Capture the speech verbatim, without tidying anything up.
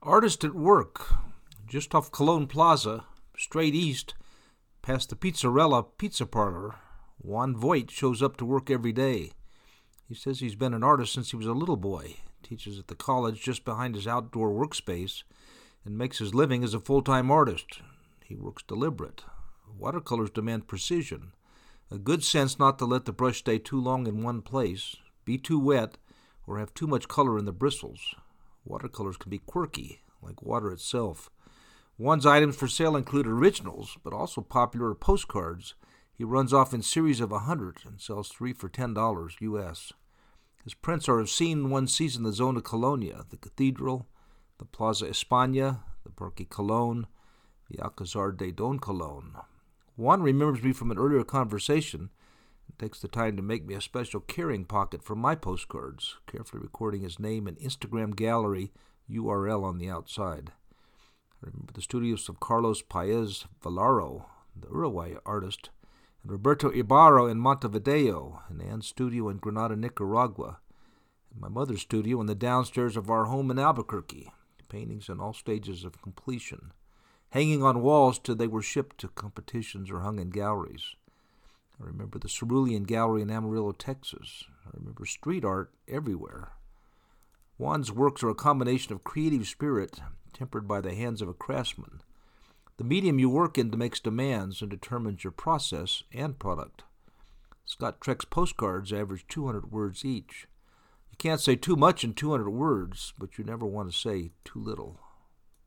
Artist at work, just off Cologne Plaza, straight east, past the Pizzarella Pizza Parlor. Juan Voigt shows up to work every day. He says he's been an artist since he was a little boy, teaches at the college just behind his outdoor workspace, and makes his living as a full-time artist. He works deliberate. Watercolors demand precision, a good sense not to let the brush stay too long in one place, be too wet, or have too much color in the bristles. Watercolors can be quirky, like water itself. Juan's items for sale include originals, but also popular postcards. He runs off in series of a hundred and sells three for ten dollars U S. His prints are seen one sees in the Zona Colonia, the Cathedral, the Plaza España, the Parque Colón, the Alcazar de Don Colón. Juan remembers me from an earlier conversation and takes the time to make me a special carrying pocket for my postcards, carefully recording his name and Instagram gallery U R L on the outside. I remember the studios of Carlos Paez Valaro, the Uruguay artist, and Roberto Ibarro in Montevideo, and Anne's studio in Granada, Nicaragua, and my mother's studio in the downstairs of our home in Albuquerque, paintings in all stages of completion, hanging on walls till they were shipped to competitions or hung in galleries. I remember the Cerulean Gallery in Amarillo, Texas. I remember street art everywhere. Juan's works are a combination of creative spirit tempered by the hands of a craftsman. The medium you work in makes demands and determines your process and product. Scott Treck's postcards average two hundred words each. You can't say too much in two hundred words, but you never want to say too little.